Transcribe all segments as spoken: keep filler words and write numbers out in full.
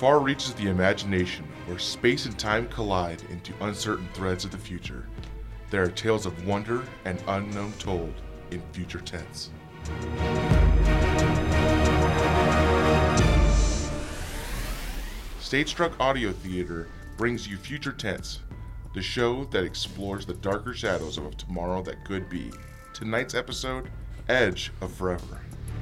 far reaches the imagination, where space and time collide into uncertain threads of the future, there are tales of wonder and unknown told in future tense. Stage Struck Audio Theater brings you Future Tense, the show that explores the darker shadows of a tomorrow that could be. Tonight's episode, Edge of Forever.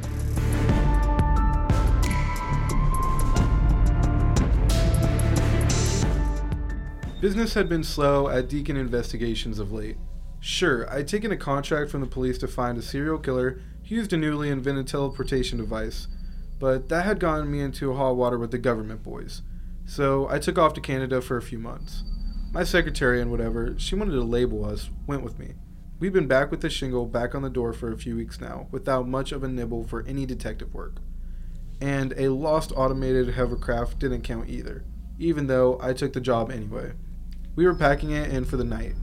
Business had been slow at Deacon Investigations of late. Sure, I'd taken a contract from the police to find a serial killer who used a newly invented teleportation device, but that had gotten me into hot water with the government boys. So I took off to Canada for a few months. My secretary and whatever, she wanted to label us, went with me. We've been back with the shingle back on the door for a few weeks now, without much of a nibble for any detective work. And a lost automated hovercraft didn't count either, even though I took the job anyway. We were packing it in for the night.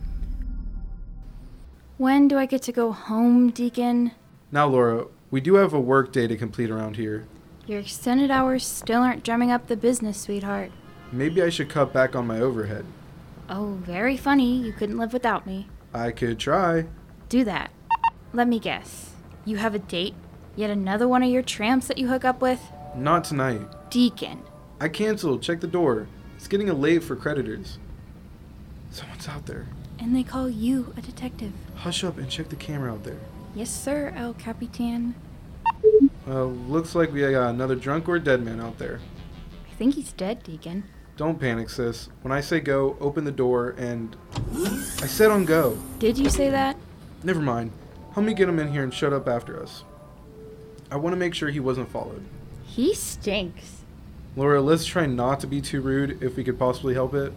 When do I get to go home, Deacon? Now, Laura, we do have a work day to complete around here. Your extended hours still aren't drumming up the business, sweetheart. Maybe I should cut back on my overhead. Oh, very funny. You couldn't live without me. I could try. Do that. Let me guess. You have a date? Yet another one of your tramps that you hook up with? Not tonight. Deacon. I canceled. Check the door. It's getting a late for creditors. Someone's out there. And they call you a detective. Hush up and check the camera out there. Yes, sir, El Capitan. Uh, looks like we got another drunk or dead man out there. I think he's dead, Deacon. Don't panic, sis. When I say go, open the door and... I said on go. Did you say that? Never mind. Help me get him in here and shut up after us. I want to make sure he wasn't followed. He stinks. Laura, let's try not to be too rude if we could possibly help it.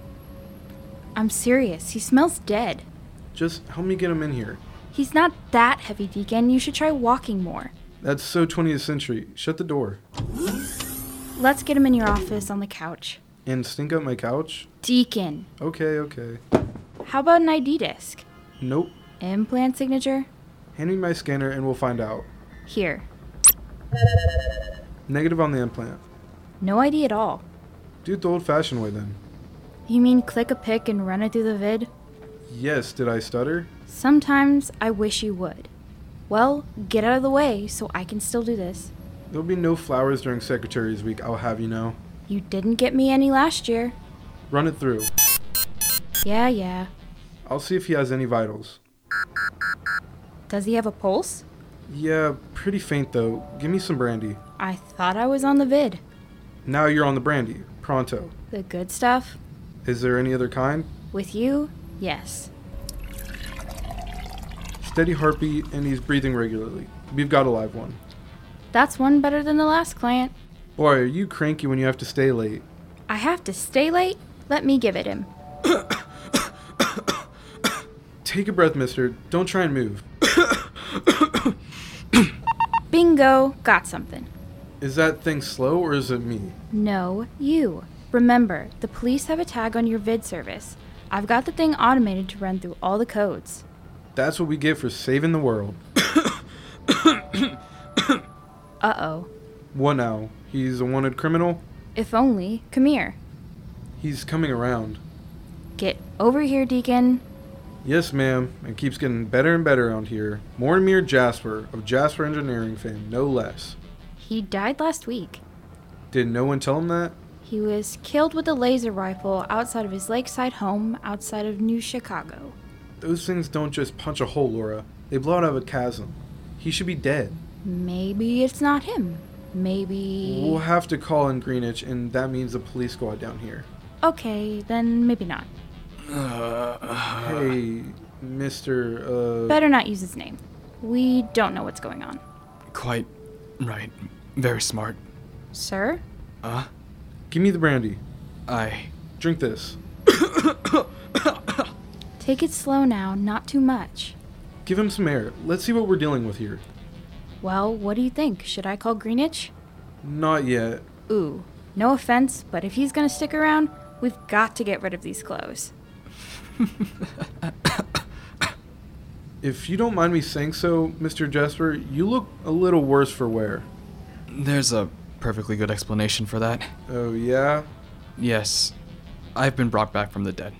I'm serious. He smells dead. Just help me get him in here. He's not that heavy, Deacon. You should try walking more. That's so twentieth century. Shut the door. Let's get him in your office on the couch. And stink up my couch? Deacon. Okay, okay. How about an I D disc? Nope. Implant signature? Hand me my scanner and we'll find out. Here. Negative on the implant. No I D at all. Do it the old-fashioned way then. You mean click a pic and run it through the vid? Yes, did I stutter? Sometimes I wish you would. Well, get out of the way so I can still do this. There'll be no flowers during Secretary's Week, I'll have you know. You didn't get me any last year. Run it through. Yeah, yeah. I'll see if he has any vitals. Does he have a pulse? Yeah, pretty faint though. Give me some brandy. I thought I was on the vid. Now you're on the brandy. Pronto. The good stuff? Is there any other kind? With you, yes. Steady heartbeat and he's breathing regularly. We've got a live one. That's one better than the last client. Boy, are you cranky when you have to stay late. I have to stay late? Let me give it him. Take a breath, mister. Don't try and move. Bingo, got something. Is that thing slow or is it me? No, you. Remember, the police have a tag on your vid service. I've got the thing automated to run through all the codes. That's what we get for saving the world. Uh-oh. What now? He's a wanted criminal? If only. Come here. He's coming around. Get over here, Deacon. Yes, ma'am. It keeps getting better and better around here. Mortimer Jasper, of Jasper Engineering fame, no less. He died last week. Did no one tell him that? He was killed with a laser rifle outside of his lakeside home outside of New Chicago. Those things don't just punch a hole, Laura. They blow out of a chasm. He should be dead. Maybe it's not him. Maybe... We'll have to call in Greenwich, and that means the police squad down here. Okay, then maybe not. Hey, Mister Uh... Better not use his name. We don't know what's going on. Quite right. Very smart. Sir? Uh? Give me the brandy. I... Drink this. Take it slow now, not too much. Give him some air. Let's see what we're dealing with here. Well, what do you think? Should I call Greenwich? Not yet. Ooh, no offense, but if he's gonna stick around, we've got to get rid of these clothes. If you don't mind me saying so, Mister Jasper, you look a little worse for wear. There's a perfectly good explanation for that. Oh, yeah? Yes, I've been brought back from the dead.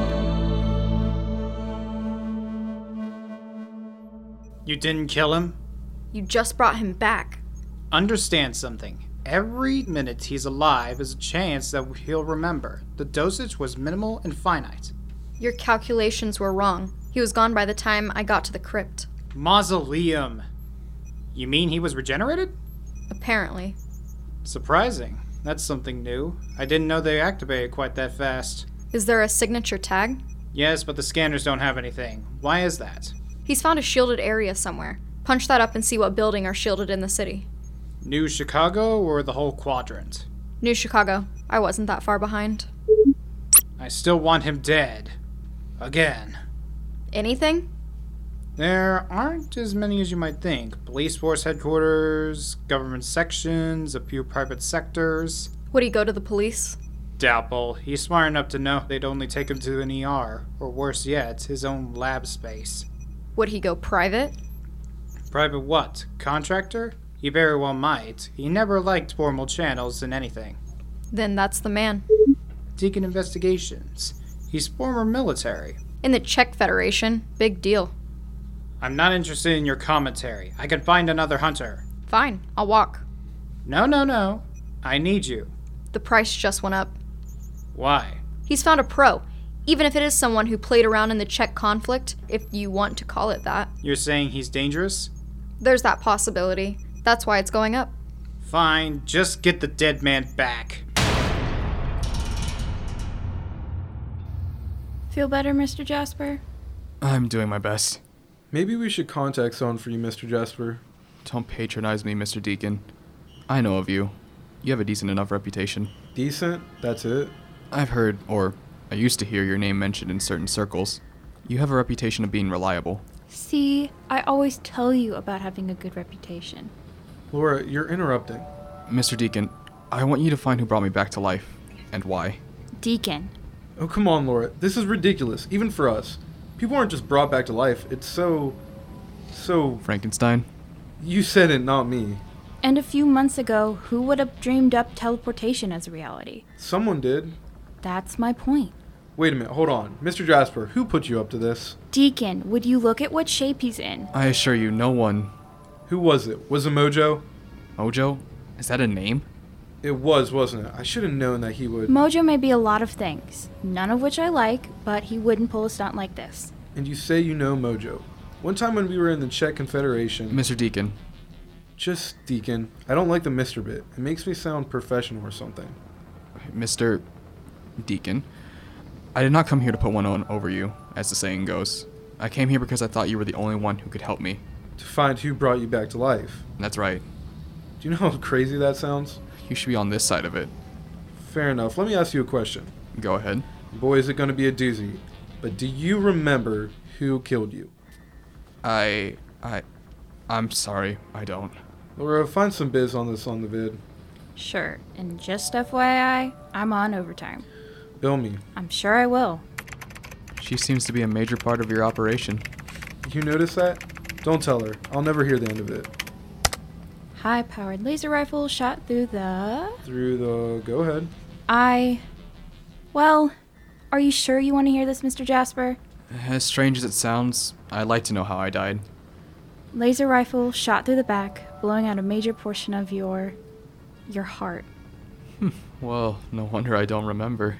You didn't kill him? You just brought him back. Understand something. Every minute he's alive is a chance that he'll remember. The dosage was minimal and finite. Your calculations were wrong. He was gone by the time I got to the crypt. Mausoleum. You mean he was regenerated? Apparently. Surprising. That's something new. I didn't know they activated quite that fast. Is there a signature tag? Yes, but the scanners don't have anything. Why is that? He's found a shielded area somewhere. Punch that up and see what building are shielded in the city. New Chicago or the whole quadrant? New Chicago. I wasn't that far behind. I still want him dead. Again. Anything? There aren't as many as you might think. Police force headquarters, government sections, a few private sectors. Would he go to the police? Doubtful. He's smart enough to know they'd only take him to an E R, or worse yet, his own lab space. Would he go private? Private what? Contractor? He very well might. He never liked formal channels in anything. Then that's the man. Deacon Investigations. He's former military. In the Czech Federation. Big deal. I'm not interested in your commentary. I can find another hunter. Fine, I'll walk. No, no, no. I need you. The price just went up. Why? He's found a pro. Even if it is someone who played around in the Czech conflict, if you want to call it that. You're saying he's dangerous? There's that possibility. That's why it's going up. Fine, just get the dead man back. Feel better, Mister Jasper? I'm doing my best. Maybe we should contact someone for you, Mister Jasper. Don't patronize me, Mister Deacon. I know of you. You have a decent enough reputation. Decent? That's it? I've heard, or I used to hear your name mentioned in certain circles. You have a reputation of being reliable. See, I always tell you about having a good reputation. Laura, you're interrupting. Mister Deacon, I want you to find who brought me back to life, and why. Deacon. Oh, come on, Laura. This is ridiculous, even for us. People aren't just brought back to life. It's so... so... Frankenstein? You said it, not me. And a few months ago, who would have dreamed up teleportation as a reality? Someone did. That's my point. Wait a minute, hold on. Mister Jasper, who put you up to this? Deacon, would you look at what shape he's in? I assure you, no one... Who was it? Was it Mojo? Mojo? Is that a name? It was, wasn't it? I should have known that he would... Mojo may be a lot of things, none of which I like, but he wouldn't pull a stunt like this. And you say you know Mojo. One time when we were in the Czech Confederation... Mister Deacon. Just Deacon. I don't like the Mister bit. It makes me sound professional or something. Mister Deacon. I did not come here to put one on over you, as the saying goes. I came here because I thought you were the only one who could help me. To find who brought you back to life. That's right. Do you know how crazy that sounds? You should be on this side of it. Fair enough. Let me ask you a question. Go ahead. Boy, is it going to be a doozy. But do you remember who killed you? I... I... I'm sorry, I don't. Laura, find some biz on this on the vid. Sure, and just F Y I, I'm on overtime. Bill me. I'm sure I will. She seems to be a major part of your operation. You notice that? Don't tell her. I'll never hear the end of it. High-powered laser rifle shot through the... Through the... Go ahead. I... Well, are you sure you want to hear this, Mister Jasper? As strange as it sounds, I'd like to know how I died. Laser rifle shot through the back, blowing out a major portion of your... your heart. Well, no wonder I don't remember.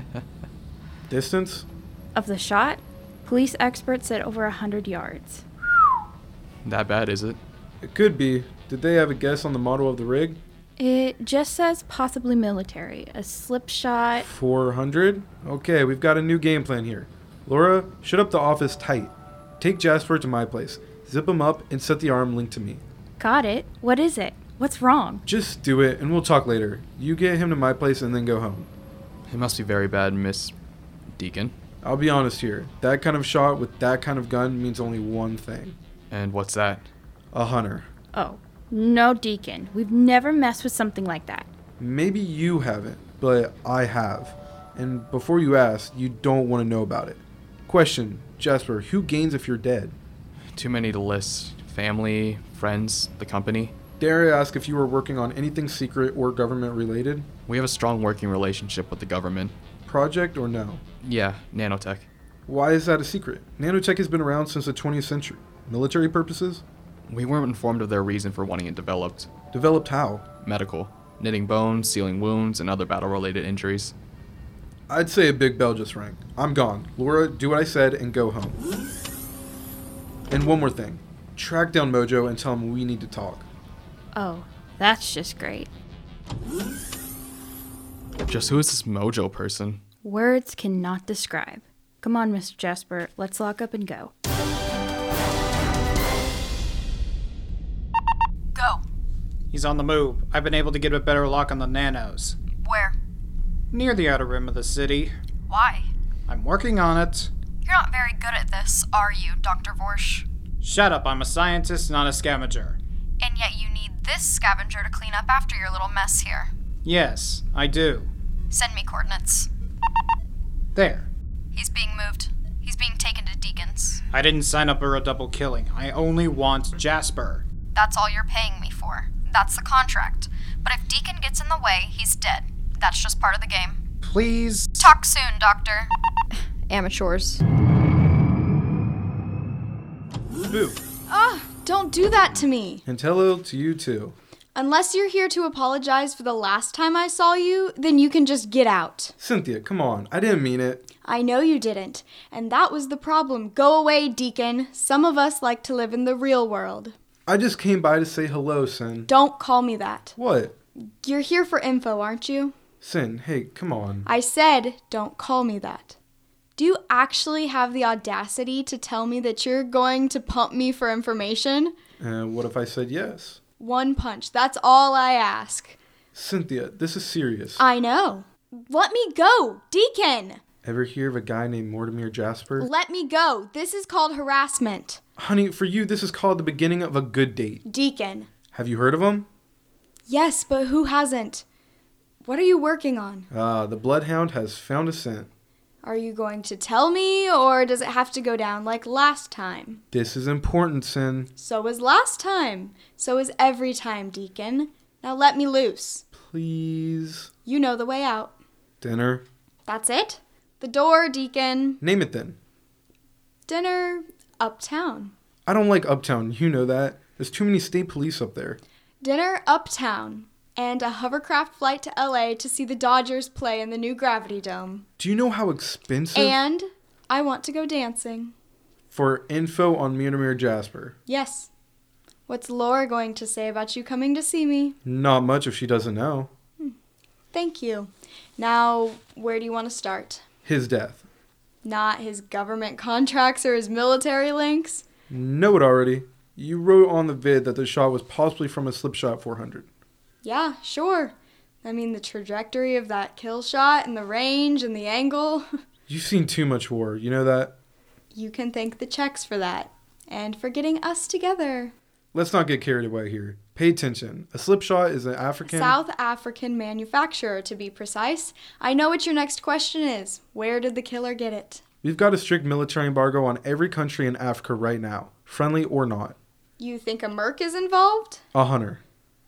Distance? Of the shot, police experts said over a hundred yards. That bad, is it? It could be. Did they have a guess on the model of the rig? It just says possibly military. A slip shot. four hundred? Okay, we've got a new game plan here. Laura, shut up the office tight. Take Jasper to my place. Zip him up and set the arm link to me. Got it. What is it? What's wrong? Just do it and we'll talk later. You get him to my place and then go home. It must be very bad, Miss Deacon. I'll be honest here. That kind of shot with that kind of gun means only one thing. And what's that? A hunter. Oh, no, Deacon. We've never messed with something like that. Maybe you haven't, but I have. And before you ask, you don't want to know about it. Question, Jasper, who gains if you're dead? Too many to list. Family, friends, the company. Dare I ask if you were working on anything secret or government related? We have a strong working relationship with the government. Project or no? Yeah, nanotech. Why is that a secret? Nanotech has been around since the twentieth century. Military purposes? We weren't informed of their reason for wanting it developed. Developed how? Medical. Knitting bones, sealing wounds, and other battle-related injuries. I'd say a big bell just rang. I'm gone. Laura, do what I said and go home. And one more thing. Track down Mojo and tell him we need to talk. Oh, that's just great. Just who is this Mojo person? Words cannot describe. Come on, Mister Jasper, let's lock up and go. Go. He's on the move. I've been able to get a better lock on the nanos. Where? Near the outer rim of the city. Why? I'm working on it. You're not very good at this, are you, Doctor Vorsh? Shut up, I'm a scientist, not a scavenger. And yet you need this scavenger to clean up after your little mess here. Yes, I do. Send me coordinates. There. He's being moved. He's being taken to Deacon's. I didn't sign up for a double killing. I only want Jasper. That's all you're paying me for. That's the contract. But if Deacon gets in the way, he's dead. That's just part of the game. Please. Talk soon, Doctor. Amateurs. Boo. Ah, don't do that to me. And hello to you too. Unless you're here to apologize for the last time I saw you, then you can just get out. Cynthia, come on. I didn't mean it. I know you didn't. And that was the problem. Go away, Deacon. Some of us like to live in the real world. I just came by to say hello, Sin. Don't call me that. What? You're here for info, aren't you? Sin, hey, come on. I said, don't call me that. Do you actually have the audacity to tell me that you're going to pump me for information? Uh, what if I said yes? One punch. That's all I ask. Cynthia, this is serious. I know. Let me go, Deacon. Ever hear of a guy named Mortimer Jasper? Let me go. This is called harassment. Honey, for you, this is called the beginning of a good date. Deacon. Have you heard of him? Yes, but who hasn't? What are you working on? Ah, the Bloodhound has found a scent. Are you going to tell me, or does it have to go down like last time? This is important, Sin. So was last time. So is every time, Deacon. Now let me loose. Please. You know the way out. Dinner. That's it? The door, Deacon. Name it then. Dinner uptown. I don't like Uptown, you know that. There's too many state police up there. Dinner uptown. And a hovercraft flight to L A to see the Dodgers play in the new Gravity Dome. Do you know how expensive? And I want to go dancing. For info on Mortimer Jasper. Yes. What's Laura going to say about you coming to see me? Not much if she doesn't know. Hmm. Thank you. Now, where do you want to start? His death. Not his government contracts or his military links? Know it already. You wrote on the vid that the shot was possibly from a Slipshot four hundred. Yeah, sure. I mean, the trajectory of that kill shot and the range and the angle. You've seen too much war, you know that? You can thank the checks for that. And for getting us together. Let's not get carried away here. Pay attention. A Slipshot is an African... South African manufacturer, to be precise. I know what your next question is. Where did the killer get it? We've got a strict military embargo on every country in Africa right now. Friendly or not. You think a merc is involved? A hunter.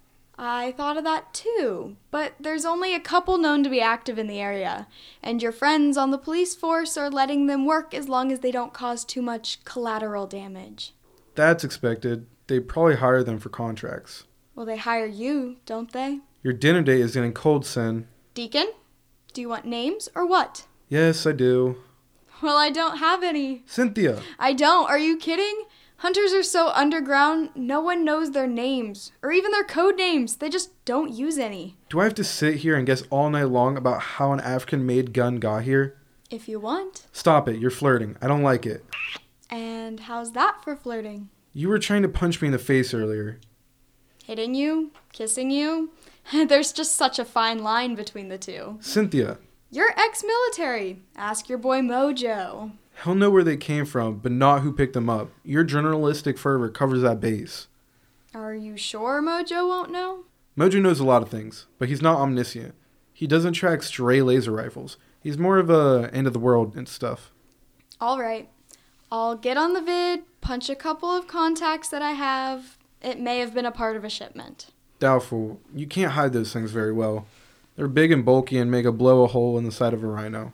I thought of that too, but there's only a couple known to be active in the area, and your friends on the police force are letting them work as long as they don't cause too much collateral damage. That's expected. They probably hire them for contracts. Well, they hire you, don't they? Your dinner date is getting cold, Sin. Deacon, do you want names or what? Yes, I do. Well, I don't have any. Cynthia. I don't. Are you kidding? Hunters are so underground, no one knows their names, or even their code names. They just don't use any. Do I have to sit here and guess all night long about how an African-made gun got here? If you want. Stop it. You're flirting. I don't like it. And how's that for flirting? You were trying to punch me in the face earlier. Hitting you? Kissing you? There's just such a fine line between the two. Cynthia. You're ex-military. Ask your boy Mojo. He'll know where they came from, but not who picked them up. Your journalistic fervor covers that base. Are you sure Mojo won't know? Mojo knows a lot of things, but he's not omniscient. He doesn't track stray laser rifles. He's more of a end of the world and stuff. All right. I'll get on the vid, punch a couple of contacts that I have, It may have been a part of a shipment. Doubtful. You can't hide those things very well. They're big and bulky and make a blow a hole in the side of a rhino.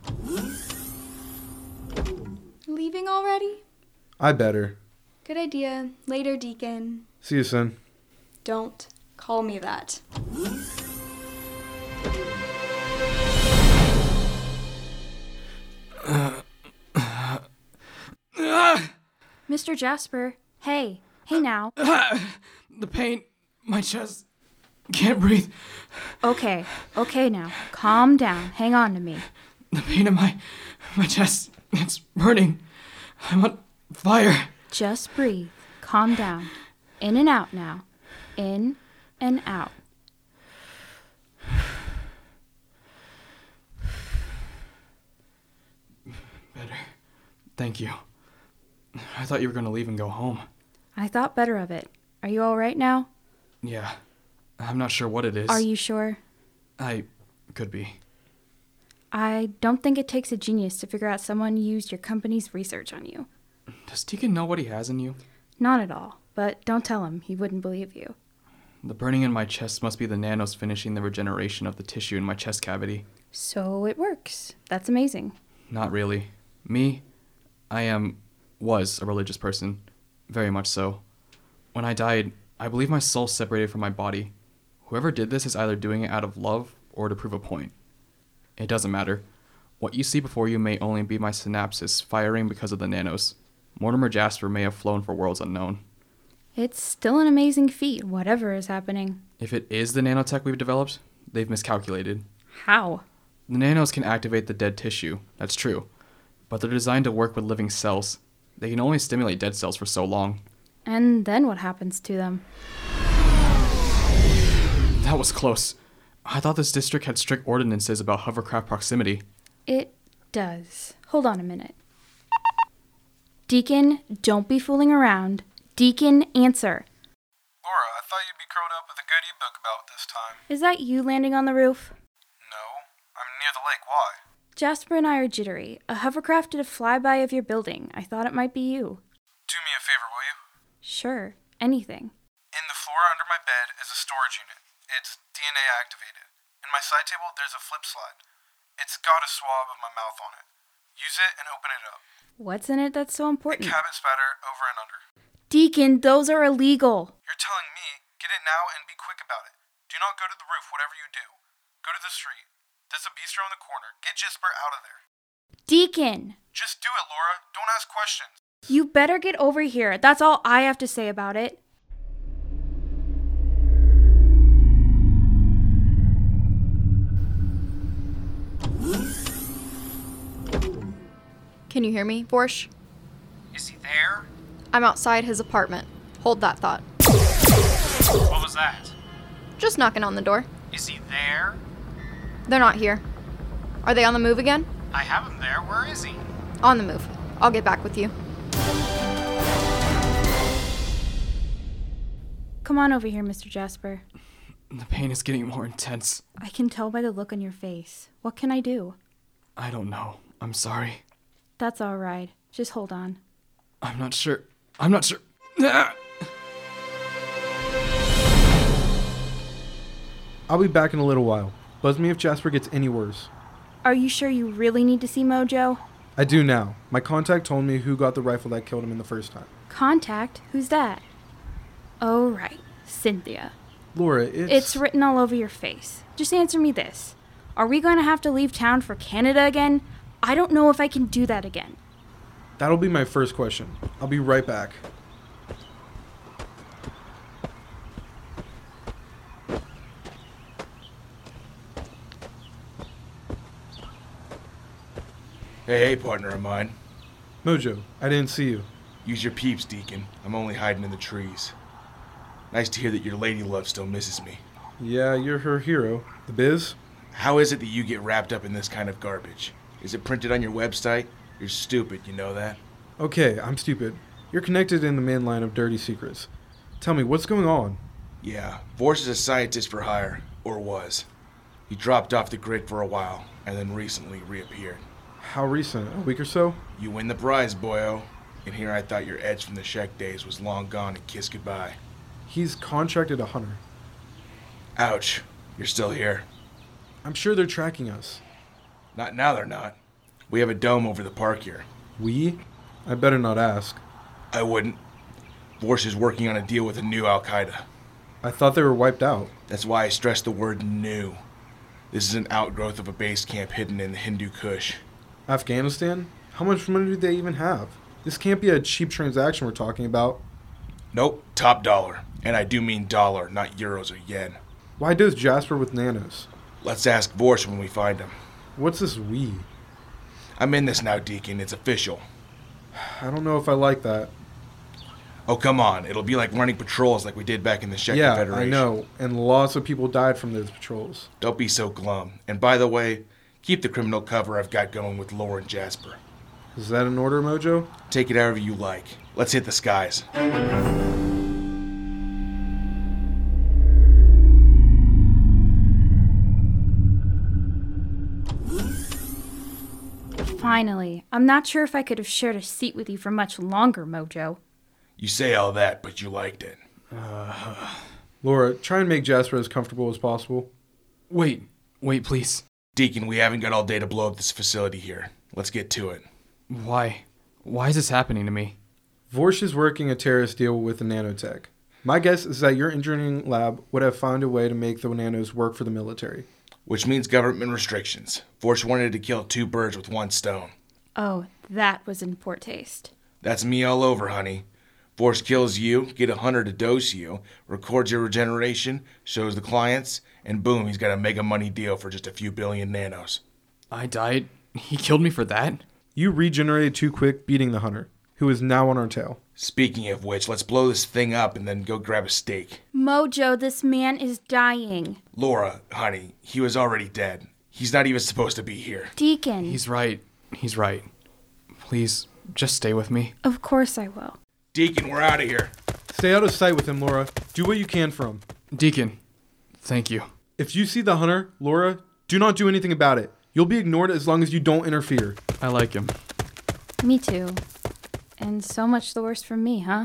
Leaving already? I better. Good idea. Later, Deacon. See you soon. Don't call me that. Mister Jasper, hey. Hey now. The pain, my chest, can't breathe. Okay, okay now. Calm down. Hang on to me. The pain in my, my chest, it's burning. I'm on fire. Just breathe. Calm down. In and out now. In and out. Better. Thank you. I thought you were going to leave and go home. I thought better of it. Are you all right now? Yeah. I'm not sure what it is. Are you sure? I could be. I don't think it takes a genius to figure out someone used your company's research on you. Does Deacon know what he has in you? Not at all, but don't tell him. He wouldn't believe you. The burning in my chest must be the nanos finishing the regeneration of the tissue in my chest cavity. So it works. That's amazing. Not really. Me, I am, was a religious person. Very much so. When I died, I believe my soul separated from my body. Whoever did this is either doing it out of love or to prove a point. It doesn't matter. What you see before you may only be my synapses firing because of the nanos. Mortimer Jasper may have flown for worlds unknown. It's still an amazing feat, whatever is happening. If it is the nanotech we've developed, they've miscalculated. How? The nanos can activate the dead tissue, that's true. But they're designed to work with living cells. They can only stimulate dead cells for so long. And then what happens to them? That was close. I thought this district had strict ordinances about hovercraft proximity. It does. Hold on a minute. Deacon, don't be fooling around. Deacon, answer. Laura, I thought you'd be curled up with a good ebook about this time. Is that you landing on the roof? No, I'm near the lake. Why? Jasper and I are jittery. A hovercraft did a flyby of your building. I thought it might be you. Do me a favor, will you? Sure. Anything. In the floor under my bed is a storage unit. It's D N A activated. In my side table, there's a flip slide. It's got a swab of my mouth on it. Use it and open it up. What's in it that's so important? Cabot spatter over and under. Deacon, those are illegal. You're telling me, get it now and be quick about it. Do not go to the roof, whatever you do. Go to the street. There's a bistro in the corner. Get Jasper out of there. Deacon! Just do it, Laura. Don't ask questions. You better get over here. That's all I have to say about it. Can you hear me, Vorsh? Is he there? I'm outside his apartment. Hold that thought. What was that? Just knocking on the door. Is he there? They're not here. Are they on the move again? I have him there. Where is he? On the move. I'll get back with you. Come on over here, Mister Jasper. The pain is getting more intense. I can tell by the look on your face. What can I do? I don't know. I'm sorry. That's all right. Just hold on. I'm not sure. I'm not sure. Ah! I'll be back in a little while. Buzz me if Jasper gets any worse. Are you sure you really need to see Mojo? I do now. My contact told me who got the rifle that killed him in the first time. Contact? Who's that? Oh, right. Cynthia. Laura, it's... It's written all over your face. Just answer me this. Are we going to have to leave town for Canada again? I don't know if I can do that again. That'll be my first question. I'll be right back. Hey, hey, partner of mine. Mojo, I didn't see you. Use your peeps, Deacon. I'm only hiding in the trees. Nice to hear that your lady love still misses me. Yeah, you're her hero. The Biz? How is it that you get wrapped up in this kind of garbage? Is it printed on your website? You're stupid, you know that? Okay, I'm stupid. You're connected in the main line of dirty secrets. Tell me, what's going on? Yeah, Vorse is a scientist for hire, or was. He dropped off the grid for a while, and then recently reappeared. How recent? A week or so? You win the prize, boyo. And here I thought your edge from the Sheck days was long gone and kissed goodbye. He's contracted a hunter. Ouch. You're still here. I'm sure they're tracking us. Not now, they're not. We have a dome over the park here. We? I better not ask. I wouldn't. Vorsh is working on a deal with a new Al-Qaeda. I thought they were wiped out. That's why I stressed the word new. This is an outgrowth of a base camp hidden in the Hindu Kush. Afghanistan? How much money do they even have? This can't be a cheap transaction we're talking about. Nope, top dollar. And I do mean dollar, not euros or yen. Why does Jasper with nanos? Let's ask Vorsh when we find him. What's this we? I'm in this now, Deacon. It's official. I don't know if I like that. Oh, come on. It'll be like running patrols like we did back in the Czech Yeah, Federation. I know. And lots of people died from those patrols. Don't be so glum. And by the way, keep the criminal cover I've got going with Laura and Jasper. Is that an order, Mojo? Take it however you like. Let's hit the skies. Finally. I'm not sure if I could have shared a seat with you for much longer, Mojo. You say all that, but you liked it. Uh, Laura, try and make Jasper as comfortable as possible. Wait. Wait, please. Deacon, we haven't got all day to blow up this facility here. Let's get to it. Why? Why is this happening to me? Vorsh is working a terrorist deal with the nanotech. My guess is that your engineering lab would have found a way to make the nanos work for the military. Which means government restrictions. Vorsh wanted to kill two birds with one stone. Oh, that was in poor taste. That's me all over, honey. Vorsh kills you, get a hunter to dose you, records your regeneration, shows the clients, and boom, he's got a mega money deal for just a few billion nanos. I died? He killed me for that? You regenerated too quick beating the hunter, who is now on our tail. Speaking of which, let's blow this thing up and then go grab a steak. Mojo, this man is dying. Laura, honey, he was already dead. He's not even supposed to be here. Deacon. He's right. He's right. Please, just stay with me. Of course I will. Deacon, we're out of here. Stay out of sight with him, Laura. Do what you can for him. Deacon, thank you. If you see the hunter, Laura, do not do anything about it. You'll be ignored as long as you don't interfere. I like him. Me too. And so much the worse for me, huh?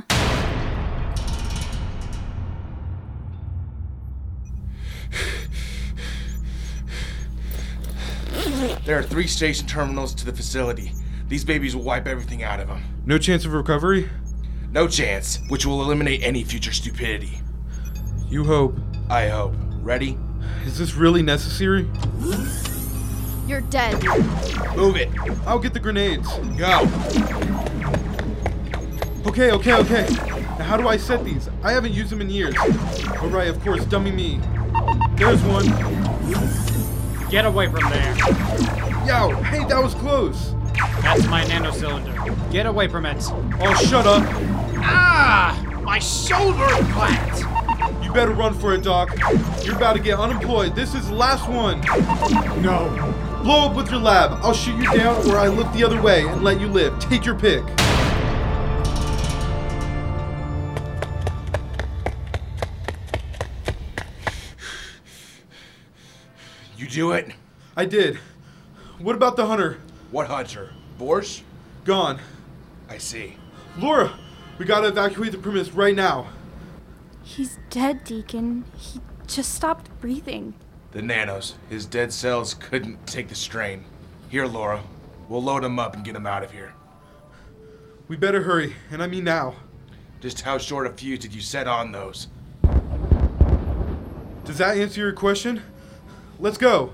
There are three station terminals to the facility. These babies will wipe everything out of them. No chance of recovery? No chance, which will eliminate any future stupidity. You hope. I hope. Ready? Is this really necessary? You're dead. Move it. I'll get the grenades. Go. Okay, okay, okay. Now how do I set these? I haven't used them in years. All right, of course, dummy me. There's one. Get away from there. Yow, hey, that was close. That's my nanocylinder. Get away from it. Oh, shut up. Ah! My shoulder flat. You better run for it, Doc. You're about to get unemployed. This is the last one. No. Blow up with your lab. I'll shoot you down or I look the other way and let you live. Take your pick. You do it? I did. What about the hunter? What hunter? Vorsh? Gone. I see. Laura, we gotta evacuate the premise right now. He's dead, Deacon. He just stopped breathing. The nanos. His dead cells couldn't take the strain. Here, Laura. We'll load him up and get him out of here. We better hurry, and I mean now. Just how short a fuse did you set on those? Does that answer your question? Let's go.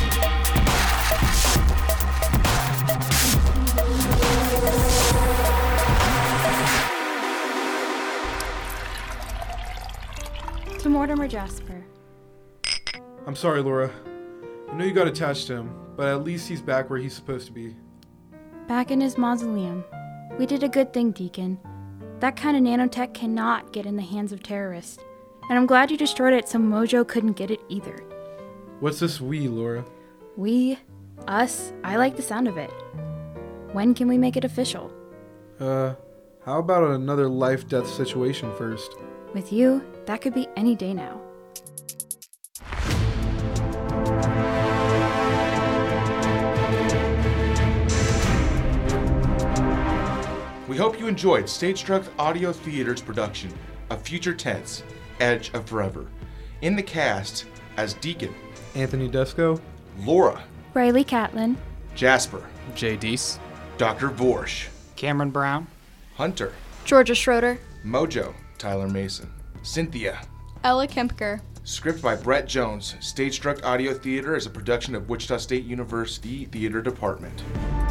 To Mortimer Jasper. I'm sorry, Laura. I know you got attached to him, but at least he's back where he's supposed to be. Back in his mausoleum. We did a good thing, Deacon. That kind of nanotech cannot get in the hands of terrorists. And I'm glad you destroyed it so Mojo couldn't get it either. What's this we, Laura? We, us, I like the sound of it. When can we make it official? Uh, how about another life-death situation first? With you, that could be any day now. We hope you enjoyed Stage Struck Audio Theater's production of Future Tense. edge of forever. In the cast, as Deacon, Anthony Dusko, Laura, Riley Catlin, Jasper, Jay Deese, Doctor Vorsh, Cameron Brown, Hunter, Georgia Schroeder, Mojo, Tyler Mason, Cynthia. Ella Kempker. Script by Brett Jones. Stage Struck Audio Theater is a production of Wichita State University Theater Department.